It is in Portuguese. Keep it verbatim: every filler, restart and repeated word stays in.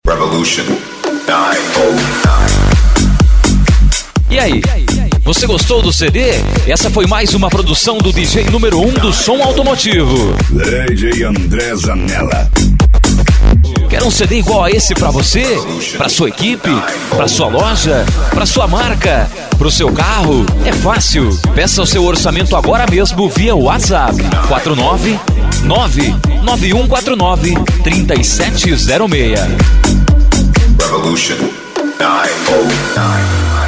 Revolution nove zero nove. E aí, você gostou do C D? Essa foi mais uma produção do D J número um do som automotivo, D J André Zanella. Quer um C D igual a esse pra você? Pra sua equipe? Pra sua loja? Pra sua marca? Pro seu carro? É fácil. Peça o seu orçamento agora mesmo via WhatsApp quatro nove nove nove um quatro nove três sete zero seis. Revolution nove zero nove.